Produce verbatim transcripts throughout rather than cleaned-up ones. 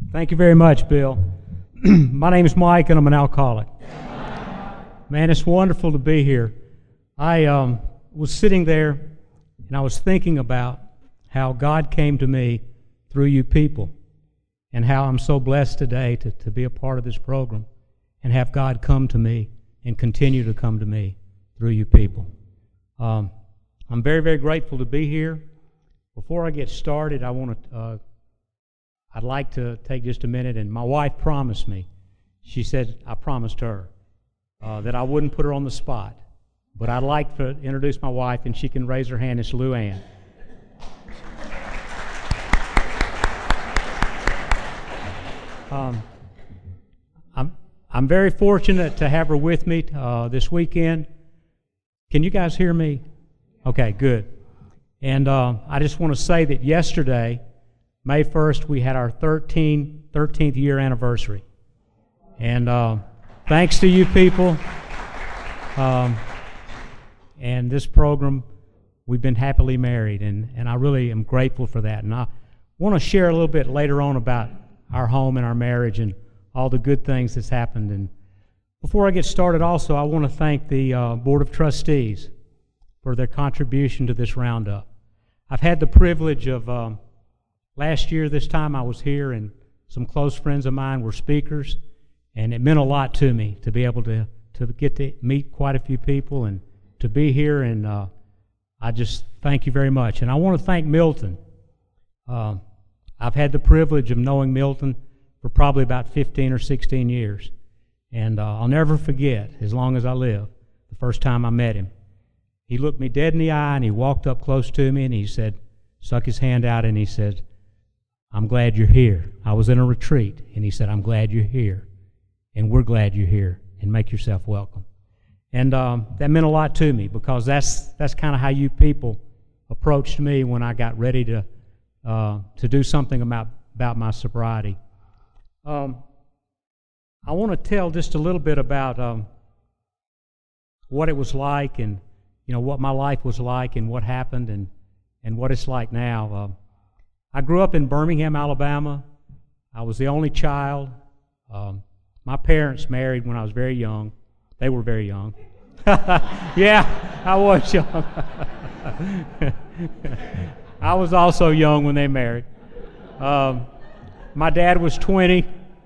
Thank you very much, Bill. My name is Mike, and I'm an alcoholic. Man, it's wonderful to be here. I um, was sitting there, and I was thinking about how God came to me through you people, and how I'm so blessed today to, to be a part of this program and have God come to me and continue to come to me through you people. Um, I'm very, very grateful to be here. Before I get started, I want to, uh, I'd like to take just a minute, and my wife promised me, she said, I promised her, uh, that I wouldn't put her on the spot, but I'd like to introduce my wife, and she can raise her hand. It's Lou Ann. Um, I'm I'm very fortunate to have her with me uh, this weekend. Can you guys hear me? Okay, good. And uh, I just want to say that yesterday, May first, we had our thirteenth year anniversary. And uh, thanks to you people um, and this program, we've been happily married, and, and I really am grateful for that. And I want to share a little bit later on about our home and our marriage and all the good things that's happened. And before I get started also, I want to thank the uh, Board of Trustees for their contribution to this roundup. I've had the privilege of, um, last year this time I was here, and some close friends of mine were speakers, and it meant a lot to me to be able to, to get to meet quite a few people and to be here, and uh, I just thank you very much. And I want to thank Milton. Uh, I've had the privilege of knowing Milton for probably about fifteen or sixteen years. And uh, I'll never forget, as long as I live, the first time I met him. He looked me dead in the eye, and he walked up close to me, and he said, stuck his hand out, and he said, I'm glad you're here. I was in a retreat, and he said, I'm glad you're here. And we're glad you're here, and make yourself welcome. And um, that meant a lot to me, because that's, that's kind of how you people approached me when I got ready to Uh, to do something about, about my sobriety. Um, I want to tell just a little bit about um, what it was like, and you know what my life was like, and what happened, and and what it's like now. Uh, I grew up in Birmingham, Alabama. I was the only child. Um, my parents married when I was very young. They were very young. Yeah, I was young. I was also young when they married. Um, my dad was twenty,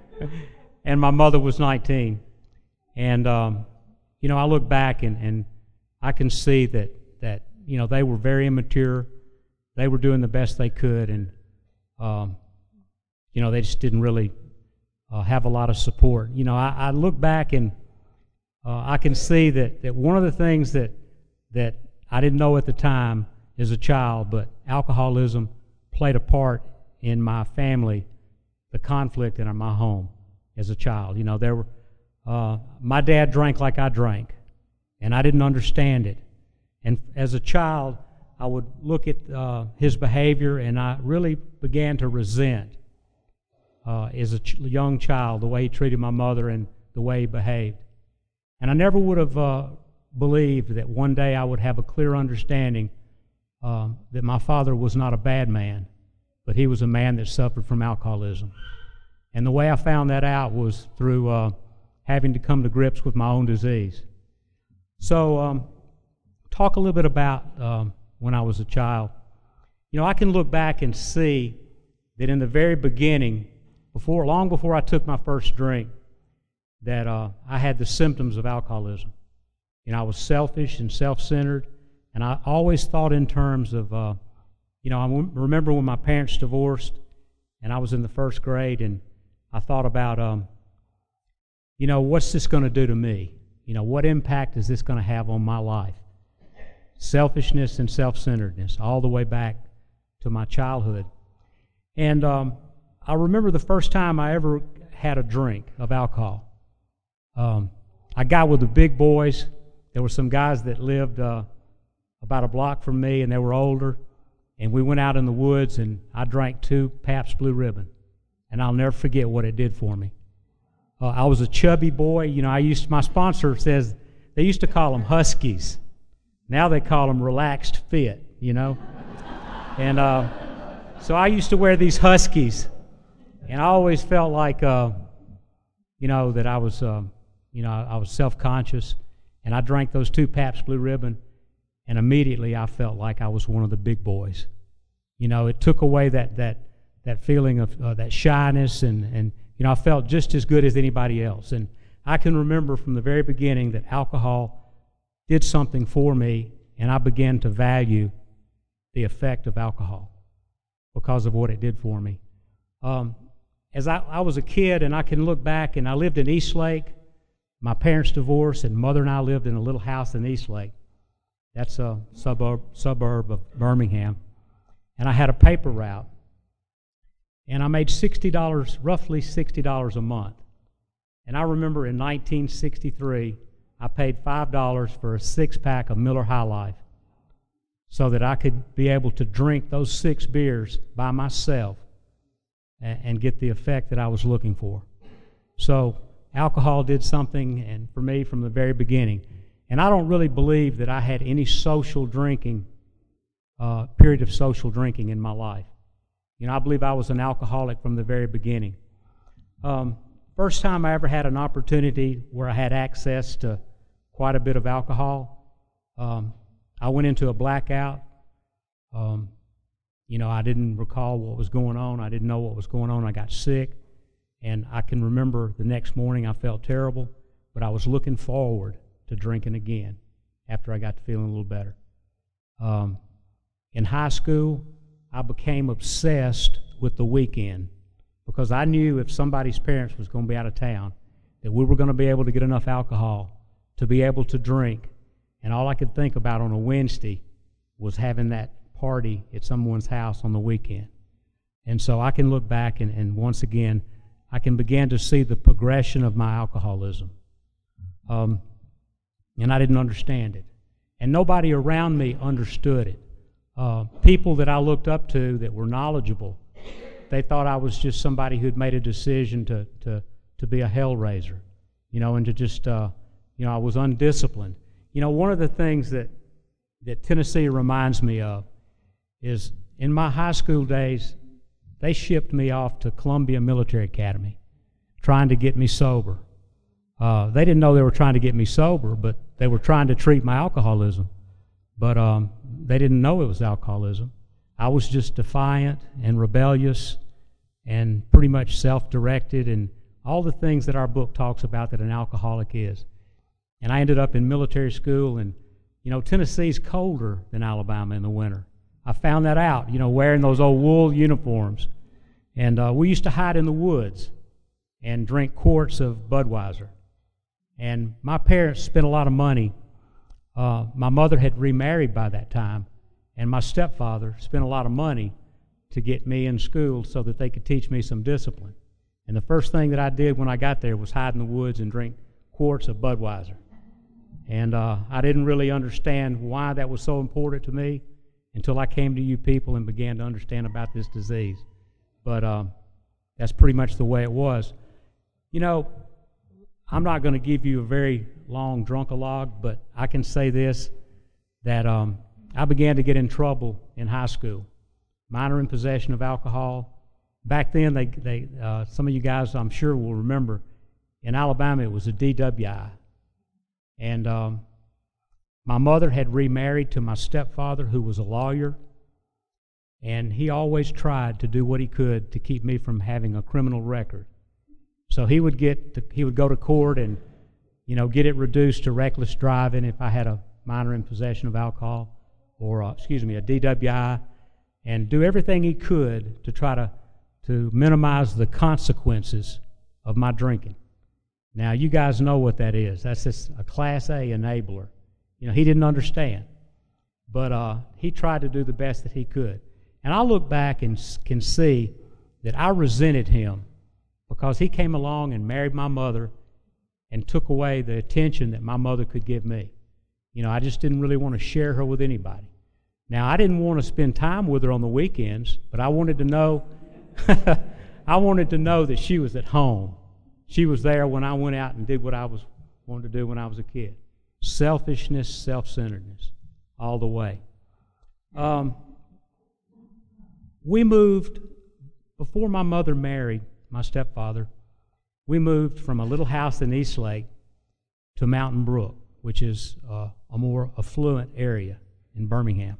and my mother was nineteen. And, um, you know, I look back, and, and I can see that, that, you know, they were very immature. They were doing the best they could, and, um, you know, they just didn't really uh, have a lot of support. You know, I, I look back, and uh, I can see that, that one of the things that, that I didn't know at the time as a child, but alcoholism played a part in my family, the conflict in my home as a child. You know, there were, uh, my dad drank like I drank, and I didn't understand it. And as a child, I would look at uh, his behavior, and I really began to resent, uh, as a ch- young child, the way he treated my mother and the way he behaved. And I never would have uh, believed that one day I would have a clear understanding Um, that my father was not a bad man, but he was a man that suffered from alcoholism. And the way I found that out was through uh, having to come to grips with my own disease. So, um, talk a little bit about um, when I was a child. You know, I can look back and see that in the very beginning, before, long before I took my first drink, that uh, I had the symptoms of alcoholism. You know, I was selfish and self-centered. And I always thought in terms of, uh, you know, I remember when my parents divorced, and I was in the first grade, and I thought about, um, you know, what's this going to do to me? You know, what impact is this going to have on my life? Selfishness and self-centeredness, all the way back to my childhood. And um, I remember the first time I ever had a drink of alcohol. Um, I got with the big boys. There were some guys that lived Uh, about a block from me, and they were older, and we went out in the woods, and I drank two Pabst Blue Ribbon, and I'll never forget what it did for me. Uh, I was a chubby boy. You know, I used to, my sponsor says they used to call them Huskies. Now they call them Relaxed Fit, you know. And uh, so I used to wear these Huskies And I always felt like, uh, you know, that I was, uh, you know, I was self-conscious. And I drank those two Pabst Blue Ribbon, and immediately I felt like I was one of the big boys. You know, it took away that that that feeling of uh, that shyness, and, and, you know, I felt just as good as anybody else. And I can remember from the very beginning that alcohol did something for me, and I began to value the effect of alcohol because of what it did for me. Um, as I, I was a kid, and I can look back, and I lived in Eastlake. My parents divorced, and Mother and I lived in a little house in Eastlake. That's a suburb, suburb of Birmingham. And I had a paper route. And I made sixty dollars, roughly sixty dollars a month. And I remember in nineteen sixty-three, I paid five dollars for a six-pack of Miller High Life so that I could be able to drink those six beers by myself and, and get the effect that I was looking for. So alcohol did something and for me from the very beginning. And I don't really believe that I had any social drinking, uh, period of social drinking in my life. You know, I believe I was an alcoholic from the very beginning. Um, first time I ever had an opportunity where I had access to quite a bit of alcohol, um, I went into a blackout. Um, you know, I didn't recall what was going on. I didn't know what was going on. I got sick. And I can remember the next morning I felt terrible, but I was looking forward to drinking again after I got to feeling a little better. Um, in high school, I became obsessed with the weekend because I knew if somebody's parents was going to be out of town, that we were going to be able to get enough alcohol to be able to drink. And all I could think about on a Wednesday was having that party at someone's house on the weekend. And so I can look back and, and once again, I can begin to see the progression of my alcoholism. Um, and I didn't understand it. And nobody around me understood it. Uh, people that I looked up to that were knowledgeable, they thought I was just somebody who'd made a decision to to to be a hellraiser, you know, and to just, uh, you know, I was undisciplined. You know, one of the things that that Tennessee reminds me of is in my high school days, they shipped me off to Columbia Military Academy, trying to get me sober. Uh, they didn't know they were trying to get me sober, but they were trying to treat my alcoholism. But um, they didn't know it was alcoholism. I was just defiant and rebellious and pretty much self-directed and all the things that our book talks about that an alcoholic is. And I ended up in military school, and, you know, Tennessee's colder than Alabama in the winter. I found that out, you know, wearing those old wool uniforms. And uh, we used to hide in the woods and drink quarts of Budweiser. And my parents spent a lot of money. Uh, my mother had remarried by that time, and my stepfather spent a lot of money to get me in school so that they could teach me some discipline. And the first thing that I did when I got there was hide in the woods and drink quarts of Budweiser. And uh, I didn't really understand why that was so important to me until I came to you people and began to understand about this disease. But um, that's pretty much the way it was. You know, I'm not going to give you a very long drunkalogue, but I can say this, that um, I began to get in trouble in high school. Minor in possession of alcohol. Back then, they, they uh, some of you guys I'm sure will remember, in Alabama it was a D W I. And um, my mother had remarried to my stepfather, who was a lawyer, and he always tried to do what he could to keep me from having a criminal record. So he would get to, he would go to court and, you know, get it reduced to reckless driving if I had a minor in possession of alcohol, or uh, excuse me, a D W I, and do everything he could to try to to minimize the consequences of my drinking. Now, you guys know what that is. That's just a Class A enabler. You know, he didn't understand, but uh, he tried to do the best that he could. And I look back and can see that I resented him because he came along and married my mother and took away the attention that my mother could give me. You know, I just didn't really want to share her with anybody. Now, I didn't want to spend time with her on the weekends, but I wanted to know, I wanted to know that she was at home. She was there when I went out and did what I was wanted to do when I was a kid. Selfishness, self-centeredness, all the way. Um, we moved, before my mother married, my stepfather, we moved from a little house in Eastlake to Mountain Brook, which is uh, a more affluent area in Birmingham.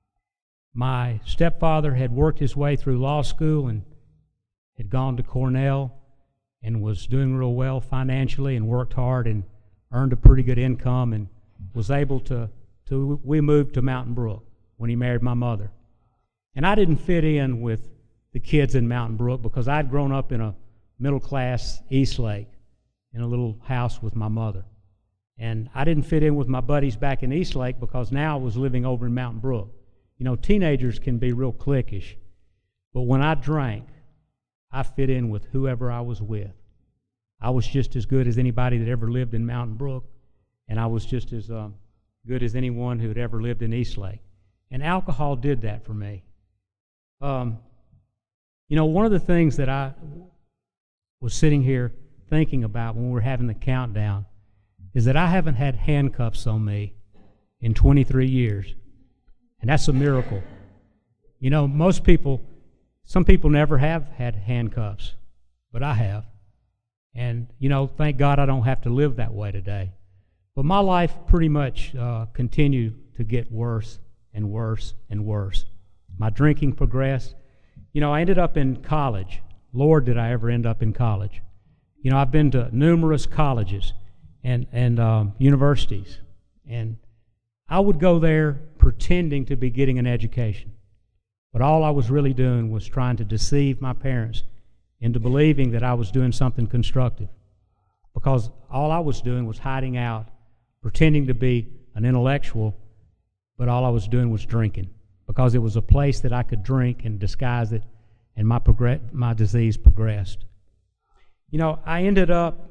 My stepfather had worked his way through law school and had gone to Cornell and was doing real well financially and worked hard and earned a pretty good income and was able to, to we moved to Mountain Brook when he married my mother. And I didn't fit in with the kids in Mountain Brook because I'd grown up in a middle-class Eastlake in a little house with my mother. And I didn't fit in with my buddies back in Eastlake because now I was living over in Mountain Brook. You know, teenagers can be real cliquish, but when I drank, I fit in with whoever I was with. I was just as good as anybody that ever lived in Mountain Brook, and I was just as um, good as anyone who had ever lived in Eastlake. And alcohol did that for me. Um, you know, one of the things that I was sitting here thinking about when we were having the countdown is that I haven't had handcuffs on me in twenty-three years. And that's a miracle. You know, most people, some people never have had handcuffs, but I have. And, you know, thank God I don't have to live that way today. But my life pretty much uh, continued to get worse and worse and worse. My drinking progressed. You know, I ended up in college. Lord, did I ever end up in college. You know, I've been to numerous colleges and, and um, universities, and I would go there pretending to be getting an education. But all I was really doing was trying to deceive my parents into believing that I was doing something constructive. Because all I was doing was hiding out, pretending to be an intellectual, but all I was doing was drinking. Because it was a place that I could drink and disguise it, and my, progress, my disease progressed. You know, I ended up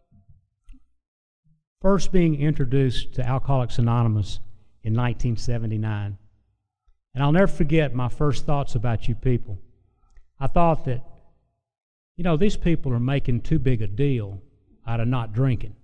first being introduced to Alcoholics Anonymous in nineteen seventy-nine. And I'll never forget my first thoughts about you people. I thought that, you know, these people are making too big a deal out of not drinking.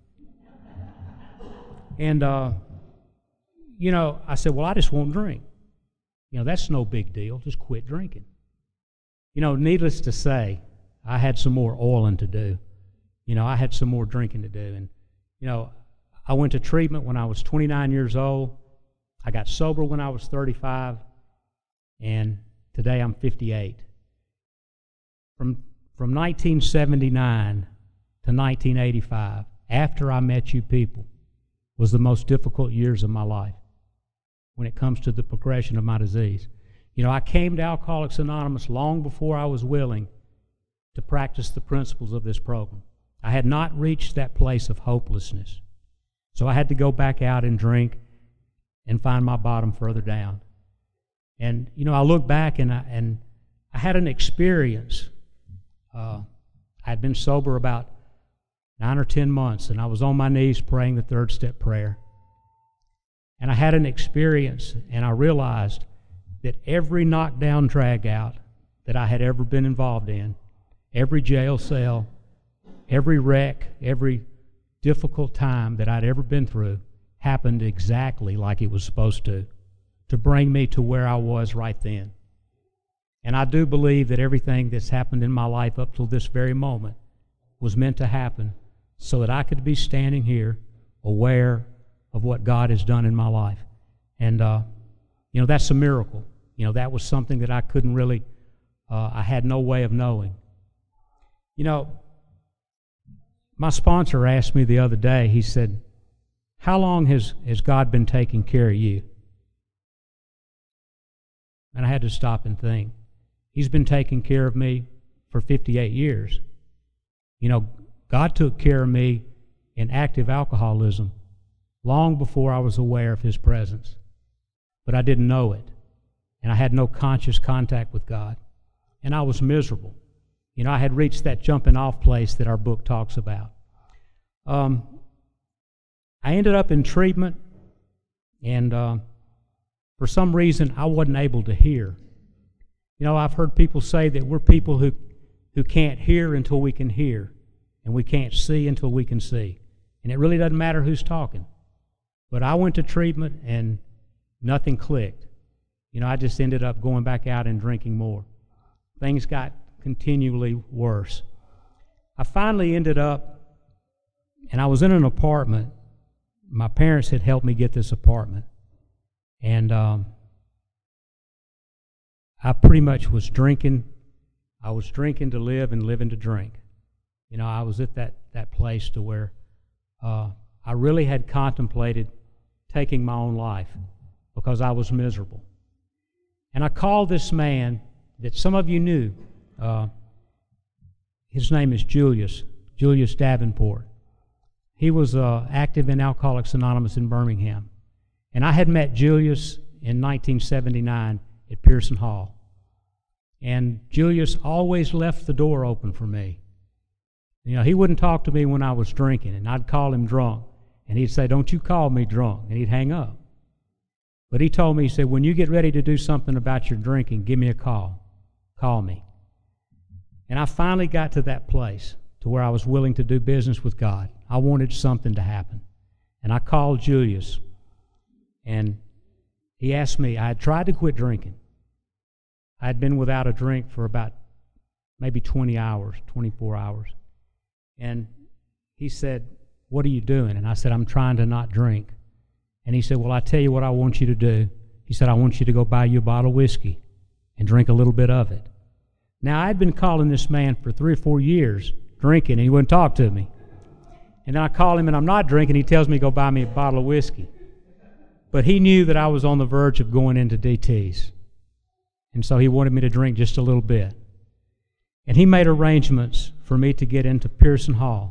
And, uh, you know, I said, well, I just won't drink. You know, that's no big deal. Just quit drinking. You know, needless to say, I had some more oiling to do. You know, I had some more drinking to do. And, you know, I went to treatment when I was twenty-nine years old. I got sober when I was thirty-five. And today I'm fifty-eight. From, from nineteen seventy-nine to nineteen eighty-five, after I met you people, was the most difficult years of my life when it comes to the progression of my disease. You know, I came to Alcoholics Anonymous long before I was willing to practice the principles of this program. I had not reached that place of hopelessness. So I had to go back out and drink and find my bottom further down. And, you know, I look back and I, and I had an experience. Uh, I had been sober about nine or ten months, and I was on my knees praying the third step prayer. And I had an experience, and I realized that every knockdown, drag out that I had ever been involved in, every jail cell, every wreck, every difficult time that I'd ever been through happened exactly like it was supposed to, to bring me to where I was right then. And I do believe that everything that's happened in my life up till this very moment was meant to happen so that I could be standing here aware of what God has done in my life. And, uh, you know, that's a miracle. You know, that was something that I couldn't really, uh, I had no way of knowing. You know, my sponsor asked me the other day, he said, how long has, has God been taking care of you? And I had to stop and think. He's been taking care of me for fifty-eight years. You know, God took care of me in active alcoholism long before I was aware of His presence. But I didn't know it. And I had no conscious contact with God. And I was miserable. You know, I had reached that jumping off place that our book talks about. Um, I ended up in treatment, and uh, for some reason I wasn't able to hear. You know, I've heard people say that we're people who, who can't hear until we can hear, and we can't see until we can see. And it really doesn't matter who's talking. But I went to treatment, and nothing clicked. You know, I just ended up going back out and drinking more. Things got continually worse. I finally ended up, and I was in an apartment. My parents had helped me get this apartment. And um, I pretty much was drinking. I was drinking to live and living to drink. You know, I was at that, that place to where uh, I really had contemplated taking my own life because I was miserable. And I called this man that some of you knew. Uh, his name is Julius, Julius Davenport. He was uh, active in Alcoholics Anonymous in Birmingham. And I had met Julius in nineteen seventy-nine at Pearson Hall. And Julius always left the door open for me. You know, he wouldn't talk to me when I was drinking, and I'd call him drunk. And he'd say, "Don't you call me drunk," and he'd hang up. But he told me, he said, "When you get ready to do something about your drinking, give me a call. Call me." And I finally got to that place to where I was willing to do business with God. I wanted something to happen. And I called Julius, and he asked me, I had tried to quit drinking. I had been without a drink for about maybe twenty hours, twenty-four hours. And he said, "What are you doing?" And I said, "I'm trying to not drink." And he said, "Well, I tell you what I want you to do." He said, "I want you to go buy you a bottle of whiskey and drink a little bit of it." Now, I'd been calling this man for three or four years, drinking, and he wouldn't talk to me. And then I call him, and I'm not drinking. He tells me to go buy me a bottle of whiskey. But he knew that I was on the verge of going into D Ts. And so he wanted me to drink just a little bit. And he made arrangements for me to get into Pearson Hall.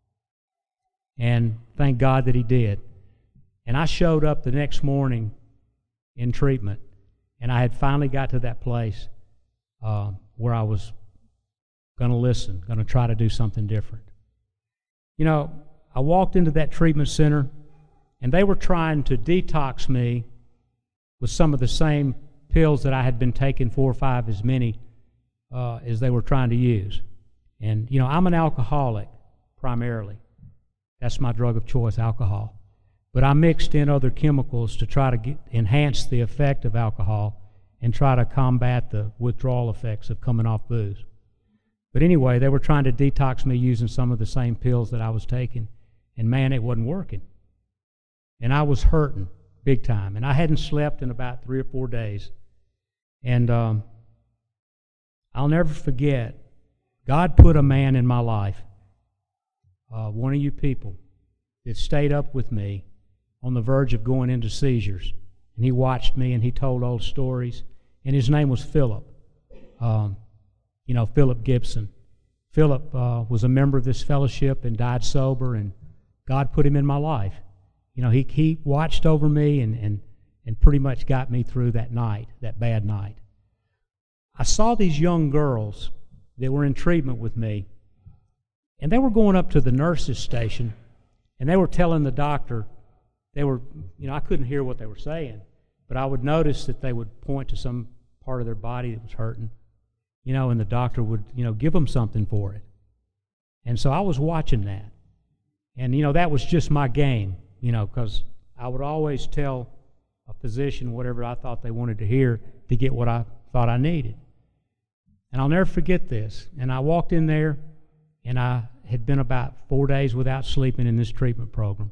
And thank God that he did. And I showed up the next morning in treatment, and I had finally got to that place uh, where I was going to listen, going to try to do something different. You know, I walked into that treatment center, and they were trying to detox me with some of the same pills that I had been taking, four or five as many uh, as they were trying to use. And, you know, I'm an alcoholic primarily. That's my drug of choice, alcohol. But I mixed in other chemicals to try to get, enhance the effect of alcohol and try to combat the withdrawal effects of coming off booze. But anyway, they were trying to detox me using some of the same pills that I was taking. And man, it wasn't working. And I was hurting big time. And I hadn't slept in about three or four days. And um, I'll never forget, God put a man in my life, uh, one of you people, that stayed up with me on the verge of going into seizures. And he watched me, and he told old stories. And his name was Philip. Um, you know, Philip Gibson. Philip uh, was a member of this fellowship and died sober, and God put him in my life. You know, he, he watched over me and, and, and pretty much got me through that night, that bad night. I saw these young girls that were in treatment with me, and they were going up to the nurse's station, and they were telling the doctor, they were, you know, I couldn't hear what they were saying, but I would notice that they would point to some part of their body that was hurting, you know, and the doctor would, you know, give them something for it. And so I was watching that. And, you know, that was just my game, you know, because I would always tell a physician whatever I thought they wanted to hear to get what I thought I needed. And I'll never forget this. And I walked in there, and I had been about four days without sleeping in this treatment program.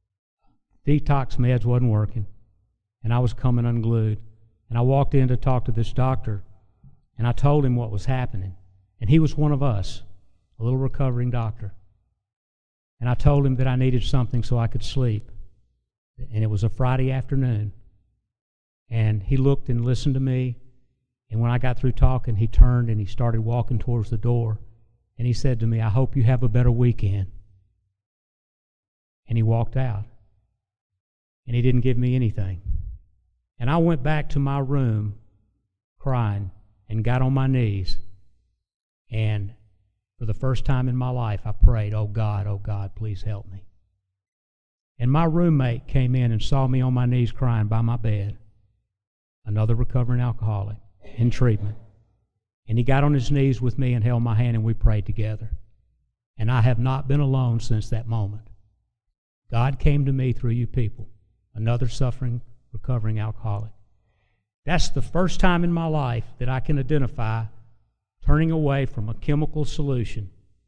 Detox meds wasn't working, and I was coming unglued. And I walked in to talk to this doctor, and I told him what was happening. And he was one of us, a little recovering doctor. And I told him that I needed something so I could sleep. And it was a Friday afternoon. And he looked and listened to me. And when I got through talking, he turned and he started walking towards the door. And he said to me, "I hope you have a better weekend." And he walked out. And he didn't give me anything. And I went back to my room crying and got on my knees. And for the first time in my life, I prayed, "Oh God, oh God, please help me." And my roommate came in and saw me on my knees crying by my bed, another recovering alcoholic in treatment. And he got on his knees with me and held my hand, and we prayed together. And I have not been alone since that moment. God came to me through you people, another suffering, recovering alcoholic. That's the first time in my life that I can identify turning away from a chemical solution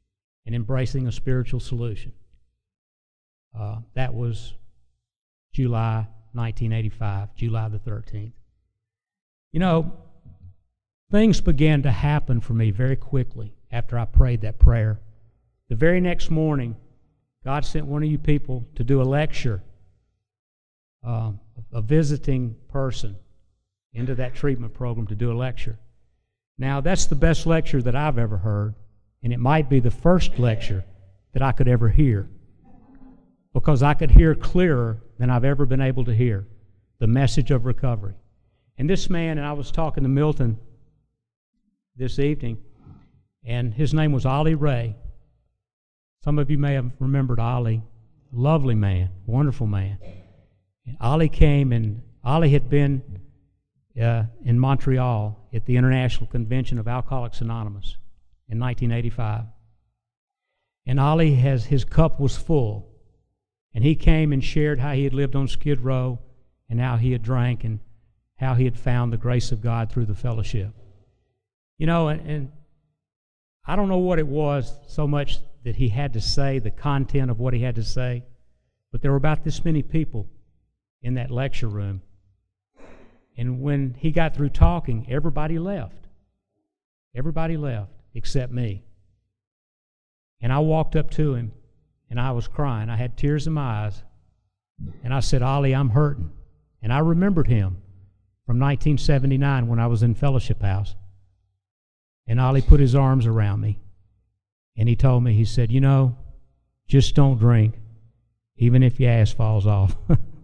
and embracing a spiritual solution. Uh, that was July nineteen eighty-five, July the thirteenth. You know, things began to happen for me very quickly after I prayed that prayer. The very next morning, God sent one of you people to do a lecture, uh, a visiting person into that treatment program to do a lecture. Now, that's the best lecture that I've ever heard, and it might be the first lecture that I could ever hear, because I could hear clearer than I've ever been able to hear the message of recovery. And this man, and I was talking to Milton this evening, and his name was Ollie Ray. Some of you may have remembered Ollie. Lovely man, wonderful man. And Ollie came, and Ollie had been uh, in Montreal at the International Convention of Alcoholics Anonymous in nineteen eighty-five. And Ollie, has his cup was full, and he came and shared how he had lived on Skid Row and how he had drank and how he had found the grace of God through the fellowship. You know, and, and I don't know what it was so much that he had to say, the content of what he had to say, but there were about this many people in that lecture room. And when he got through talking, everybody left. Everybody left except me. And I walked up to him, and I was crying. I had tears in my eyes. And I said, Ollie, I'm hurting. And I remembered him from nineteen seventy-nine when I was in Fellowship House. And Ollie put his arms around me. And he told me, he said, you know, just don't drink, even if your ass falls off.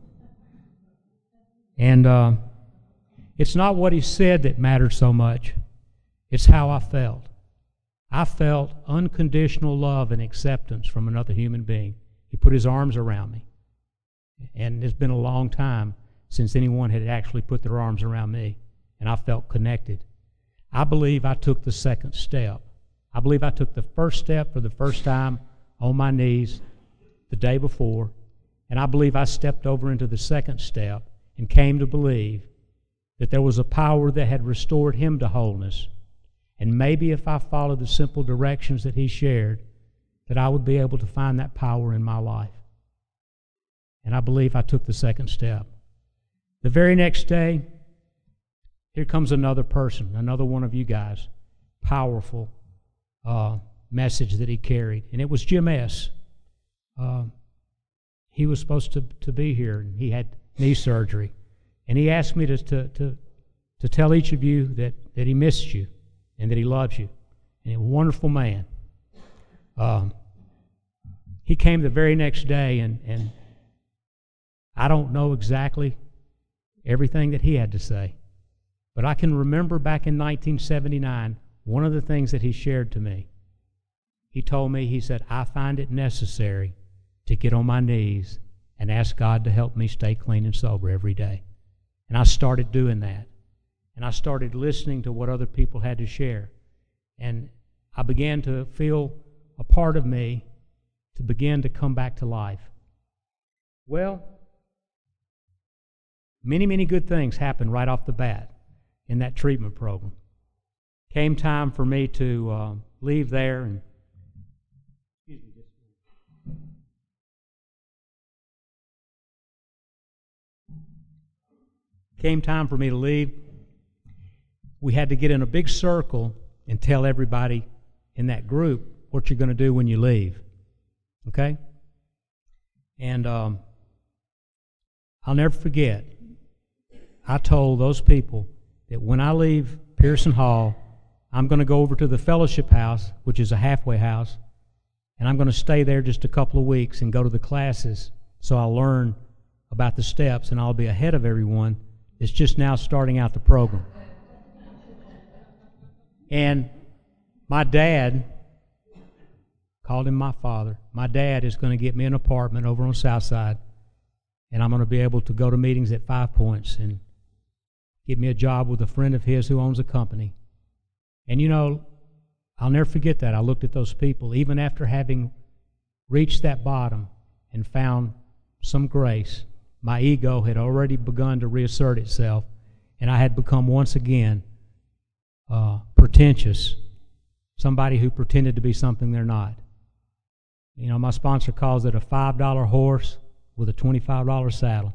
And uh, it's not what he said that mattered so much. It's how I felt. I felt unconditional love and acceptance from another human being. He put his arms around me. And it's been a long time since anyone had actually put their arms around me, and I felt connected. I believe I took the second step. I believe I took the first step for the first time on my knees the day before, and I believe I stepped over into the second step and came to believe that there was a power that had restored him to wholeness. And maybe if I followed the simple directions that he shared, that I would be able to find that power in my life. And I believe I took the second step. The very next day, here comes another person, another one of you guys. Powerful uh, message that he carried. And it was Jim S. Uh, he was supposed to, to be here, and he had knee surgery. And he asked me to, to, to, to tell each of you that, that he missed you and that he loves you. And a wonderful man. Um, he came the very next day, and, and I don't know exactly everything that he had to say. But I can remember back in nineteen seventy-nine, one of the things that he shared to me. He told me, he said, I find it necessary to get on my knees and ask God to help me stay clean and sober every day. And I started doing that. And I started listening to what other people had to share. And I began to feel a part of me to begin to come back to life. Well, many, many good things happened right off the bat in that treatment program. Came time for me to uh, leave there, and excuse me, just came time for me to leave. We had to get in a big circle and tell everybody in that group what you're going to do when you leave. Okay? And um, I'll never forget, I told those people that when I leave Pearson Hall, I'm going to go over to the Fellowship House, which is a halfway house, and I'm going to stay there just a couple of weeks and go to the classes so I'll learn about the steps, and I'll be ahead of everyone that's just now starting out the program. And my dad, called him my father, my dad is going to get me an apartment over on South Side, and I'm going to be able to go to meetings at Five Points and get me a job with a friend of his who owns a company. And you know, I'll never forget that. I looked at those people, even after having reached that bottom and found some grace, my ego had already begun to reassert itself, and I had become once again uh, pretentious, somebody who pretended to be something they're not. You know, my sponsor calls it a five dollar horse with a twenty-five dollar saddle.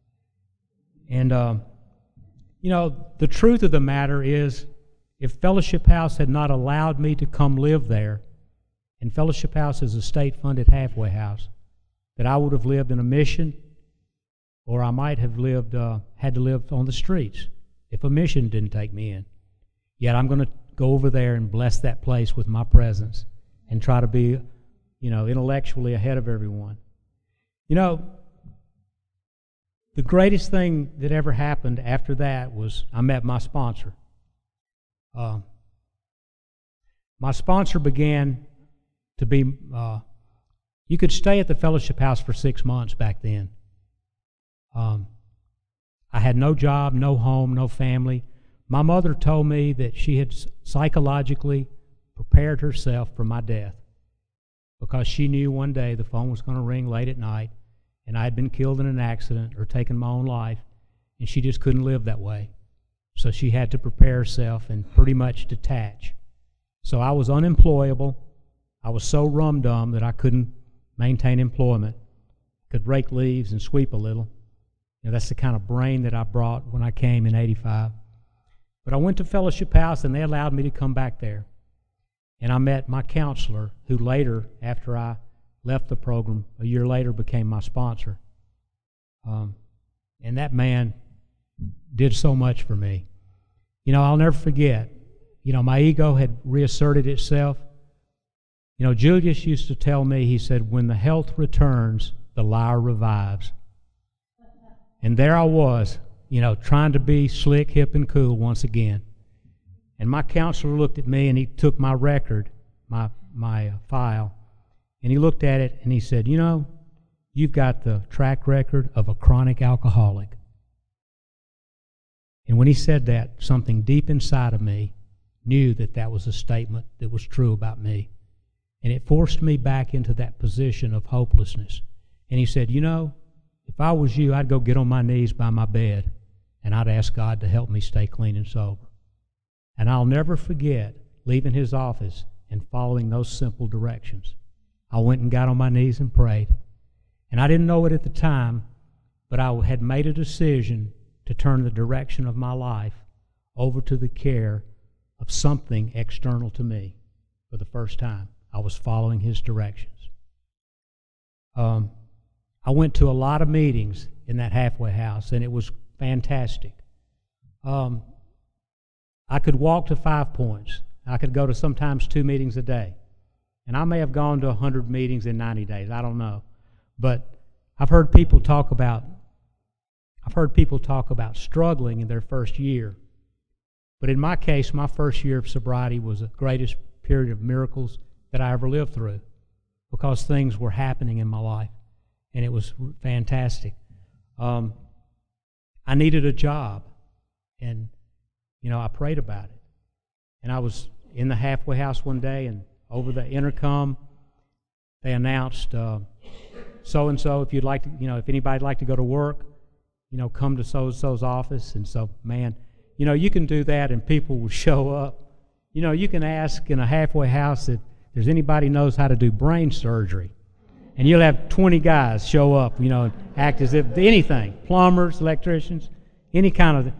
And, um, you know, the truth of the matter is, if Fellowship House had not allowed me to come live there, and Fellowship House is a state-funded halfway house, that I would have lived in a mission, or I might have lived, uh, had to live on the streets if a mission didn't take me in. Yet I'm going to go over there and bless that place with my presence and try to be, you know, intellectually ahead of everyone. You know, the greatest thing that ever happened after that was I met my sponsor. Uh, my sponsor began to be, uh, you could stay at the Fellowship House for six months back then. Um, I had no job, no home, no family. My mother told me that she had psychologically prepared herself for my death because she knew one day the phone was going to ring late at night and I had been killed in an accident or taken my own life, and she just couldn't live that way. So she had to prepare herself and pretty much detach. So I was unemployable. I was so rum-dum that I couldn't maintain employment. Could rake leaves and sweep a little. You know, that's the kind of brain that I brought when I came in eighty-five. But I went to Fellowship House, and they allowed me to come back there. And I met my counselor, who later, after I left the program, a year later became my sponsor. Um, and that man did so much for me. You know, I'll never forget, you know, my ego had reasserted itself. You know, Julius used to tell me, he said, when the health returns, the liar revives. And there I was, you know, trying to be slick, hip, and cool once again. And my counselor looked at me, and he took my record, my, my uh, file, and he looked at it, and he said, you know, you've got the track record of a chronic alcoholic. And when he said that, something deep inside of me knew that that was a statement that was true about me. And it forced me back into that position of hopelessness. And he said, you know, if I was you, I'd go get on my knees by my bed, and I'd ask God to help me stay clean and sober. And I'll never forget leaving his office and following those simple directions. I went and got on my knees and prayed. And I didn't know it at the time, but I had made a decision to turn the direction of my life over to the care of something external to me for the first time. I was following his directions. Um, I went to a lot of meetings in that halfway house, and it was fantastic. Um, I could walk to Five Points. I could go to sometimes two meetings a day. And I may have gone to one hundred meetings in ninety days. I don't know. But I've heard people talk about I've heard people talk about struggling in their first year. But in my case, my first year of sobriety was the greatest period of miracles that I ever lived through because things were happening in my life, and it was fantastic. Um, I needed a job, and, you know, I prayed about it. And I was in the halfway house one day, and over the intercom, they announced, uh, so-and-so, if you'd like to, you know, if anybody'd like to go to work, you know, come to so-and-so's office. And so, man, you know, you can do that and people will show up. You know, you can ask in a halfway house if there's anybody knows how to do brain surgery. And you'll have twenty guys show up, you know, and act as if anything, plumbers, electricians, any kind of.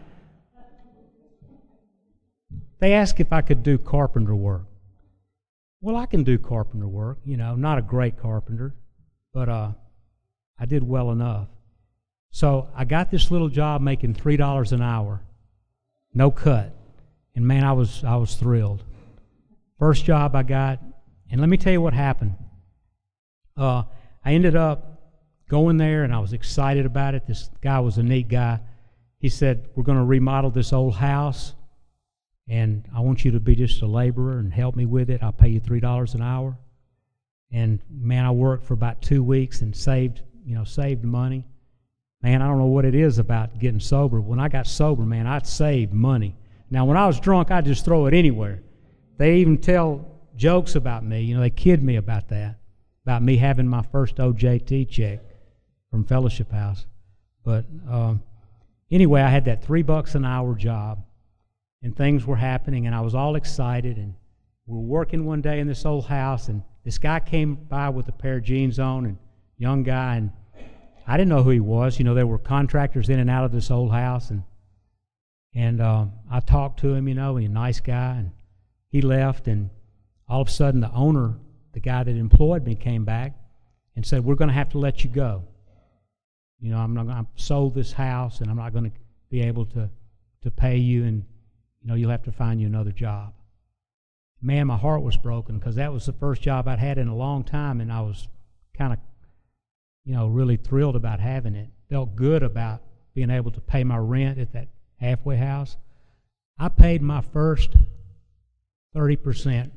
They asked if I could do carpenter work. Well, I can do carpenter work, you know, not a great carpenter, but uh, I did well enough. So I got this little job making three dollars an hour, no cut. And man, I was I was thrilled. First job I got, and let me tell you what happened. Uh, I ended up going there, and I was excited about it. This guy was a neat guy. He said, we're going to remodel this old house, and I want you to be just a laborer and help me with it. I'll pay you three dollars an hour. And man, I worked for about two weeks and saved, you know, saved money. Man, I don't know what it is about getting sober. When I got sober, man, I saved money. Now, when I was drunk, I'd just throw it anywhere. They even tell jokes about me. You know, they kid me about that, about me having my first O J T check from Fellowship House. But um, anyway, I had that three bucks an hour job, and things were happening, and I was all excited, and we were working one day in this old house, and this guy came by with a pair of jeans on, and young guy, and I didn't know who he was. You know, there were contractors in and out of this old house, and and um, I talked to him, you know, he's a nice guy, and he left, and all of a sudden the owner, the guy that employed me, came back and said, we're going to have to let you go. You know, I'm not going to sold this house, and I'm not going to be able to, to pay you, and, you know, you'll have to find you another job. Man, my heart was broken because that was the first job I'd had in a long time, and I was kind of, you know, really thrilled about having it. Felt good about being able to pay my rent at that halfway house. I paid my first thirty percent.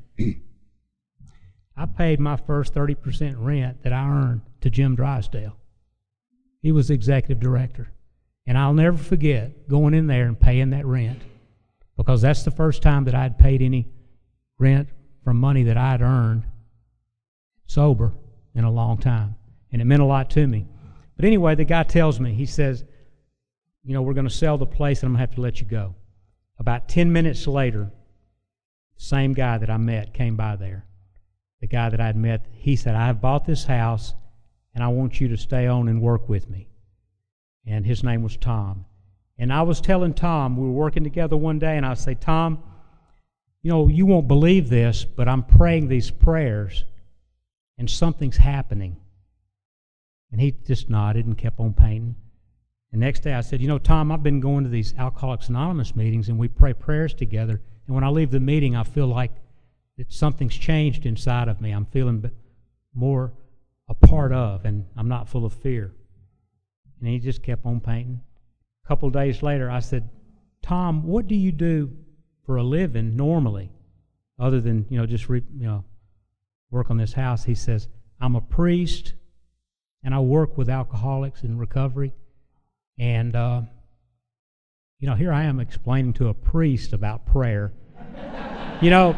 I paid my first thirty percent rent that I earned to Jim Drysdale. He was the executive director. And I'll never forget going in there and paying that rent, because that's the first time that I'd paid any rent from money that I'd earned sober in a long time. And it meant a lot to me. But anyway, the guy tells me, he says, you know, we're going to sell the place and I'm going to have to let you go. About ten minutes later, the same guy that I met came by there. The guy that I'd met, he said, I have bought this house and I want you to stay on and work with me. And his name was Tom. And I was telling Tom, we were working together one day, and I say, Tom, you know, you won't believe this, but I'm praying these prayers and something's happening. And he just nodded and kept on painting. The next day I said, you know, Tom, I've been going to these Alcoholics Anonymous meetings, and we pray prayers together, and when I leave the meeting, I feel like that something's changed inside of me. I'm feeling more a part of, and I'm not full of fear. And he just kept on painting. A couple of days later, I said, Tom, what do you do for a living normally, other than, you know, just re, you know, work on this house? He says, I'm a priest, and I work with alcoholics in recovery. And, uh, you know, here I am explaining to a priest about prayer. You know,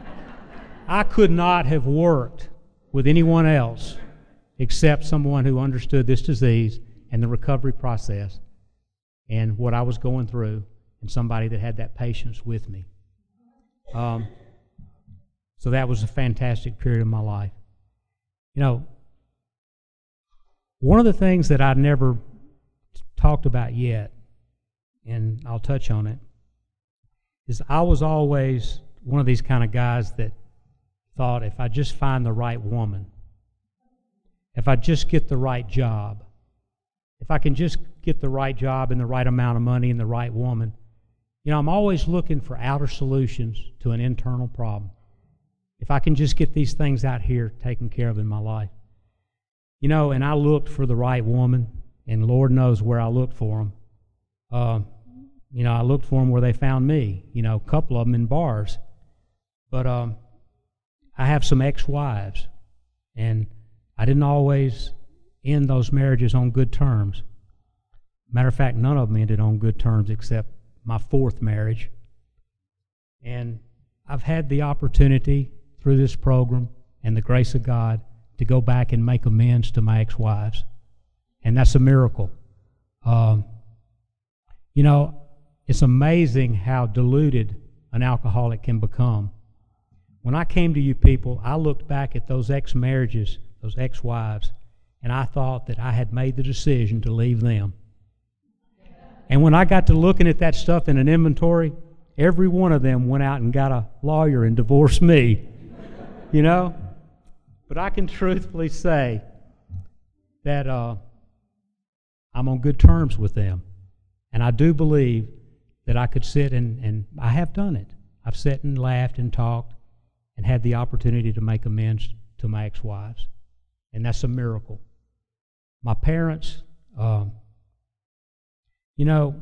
I could not have worked with anyone else except someone who understood this disease and the recovery process and what I was going through, and somebody that had that patience with me. Um, so that was a fantastic period of my life. You know, one of the things that I'd never talked about yet, and I'll touch on it, is I was always one of these kind of guys that thought if I just find the right woman, if I just get the right job, if I can just get the right job and the right amount of money and the right woman, you know, I'm always looking for outer solutions to an internal problem. If I can just get these things out here taken care of in my life. You know, and I looked for the right woman, and Lord knows where I looked for them. Uh, you know, I looked for them where they found me, you know, a couple of them in bars. But um, I have some ex-wives, and I didn't always end those marriages on good terms. Matter of fact, none of them ended on good terms except my fourth marriage. And I've had the opportunity through this program and the grace of God to go back and make amends to my ex-wives. And that's a miracle. Um, you know, it's amazing how diluted an alcoholic can become. When I came to you people, I looked back at those ex-marriages, those ex-wives, and I thought that I had made the decision to leave them. And when I got to looking at that stuff in an inventory, every one of them went out and got a lawyer and divorced me, you know? But I can truthfully say that uh, I'm on good terms with them. And I do believe that I could sit and, and I have done it. I've sat and laughed and talked and had the opportunity to make amends to my ex-wives. And that's a miracle. My parents, um, you know,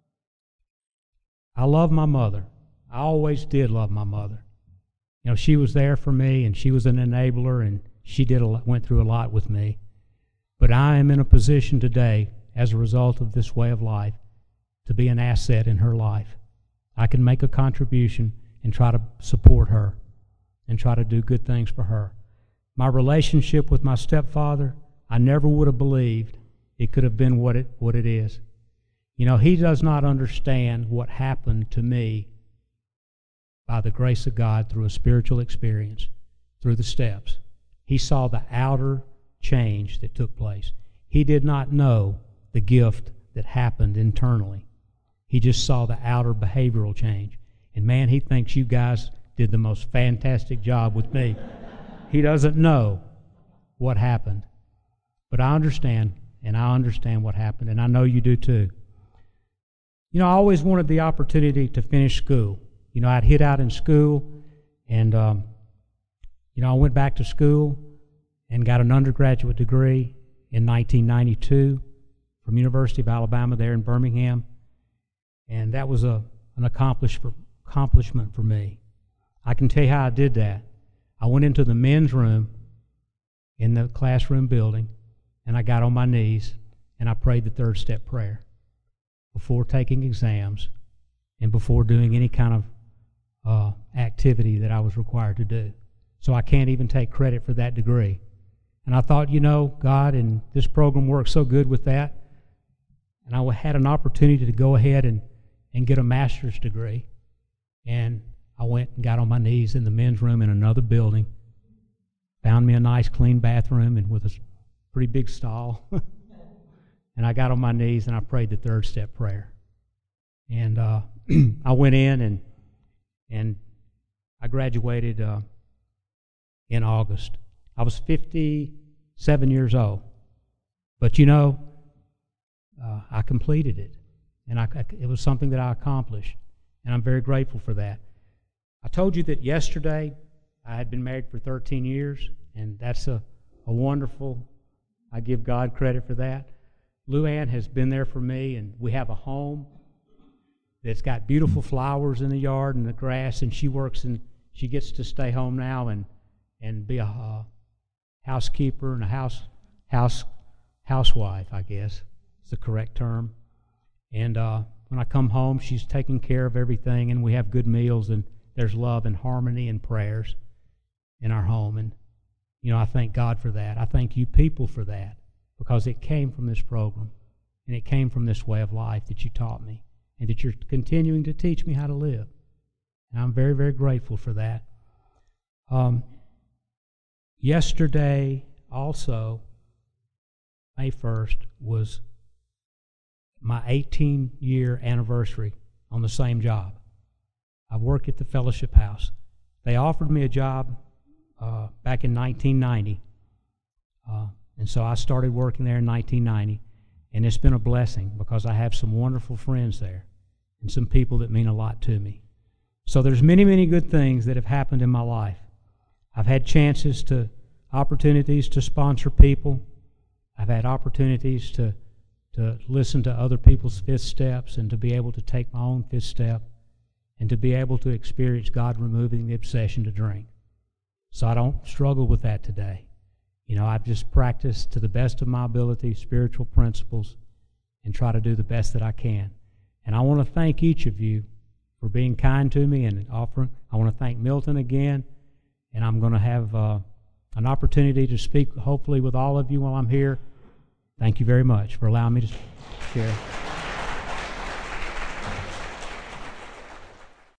I love my mother. I always did love my mother. You know, she was there for me, and she was an enabler, and she did a lot, went through a lot with me. But I am in a position today, as a result of this way of life, to be an asset in her life. I can make a contribution and try to support her and try to do good things for her. My relationship with my stepfather, I never would have believed it could have been what it, what it is. You know, he does not understand what happened to me by the grace of God through a spiritual experience, through the steps. He saw the outer change that took place. He did not know the gift that happened internally. He just saw the outer behavioral change. And man, he thinks you guys did the most fantastic job with me. He doesn't know what happened. But I understand, and I understand what happened, and I know you do too. You know, I always wanted the opportunity to finish school. You know, I'd hit out in school, and, um, you know, I went back to school and got an undergraduate degree in nineteen ninety-two from University of Alabama there in Birmingham. And that was a, an accomplish for, accomplishment for me. I can tell you how I did that. I went into the men's room in the classroom building, and I got on my knees, and I prayed the third step prayer before taking exams and before doing any kind of uh, activity that I was required to do. So I can't even take credit for that degree. And I thought, you know, God, and this program works so good with that. And I had an opportunity to go ahead and, and get a master's degree. And I went and got on my knees in the men's room in another building, found me a nice clean bathroom and with a pretty big stall. And I got on my knees and I prayed the third step prayer. And uh, I went in and and I graduated uh, in August. I was fifty-seven years old. But you know, uh, I completed it. And I, it was something that I accomplished. And I'm very grateful for that. I told you that yesterday I had been married for thirteen years. And that's a, a wonderful, I give God credit for that. Lou Ann has been there for me, and we have a home that's got beautiful flowers in the yard and the grass, and she works and she gets to stay home now and, and be a uh, housekeeper and a house house housewife, I guess is the correct term. And uh, when I come home, she's taking care of everything, and we have good meals, and there's love and harmony and prayers in our home. And, you know, I thank God for that. I thank you people for that, because it came from this program, and it came from this way of life that you taught me, and that you're continuing to teach me how to live. And I'm very, very grateful for that. Um, yesterday, also, May first, was my eighteen-year anniversary on the same job. I work at the Fellowship House. They offered me a job uh, back in nineteen ninety. Uh, And so I started working there in nineteen ninety, and it's been a blessing because I have some wonderful friends there and some people that mean a lot to me. So there's many, many good things that have happened in my life. I've had chances to, opportunities to sponsor people. I've had opportunities to, to listen to other people's fifth steps and to be able to take my own fifth step and to be able to experience God removing the obsession to drink. So I don't struggle with that today. You know, I've just practiced to the best of my ability spiritual principles and try to do the best that I can. And I want to thank each of you for being kind to me and offering. I want to thank Milton again, and I'm going to have uh, an opportunity to speak hopefully with all of you while I'm here. Thank you very much for allowing me to share.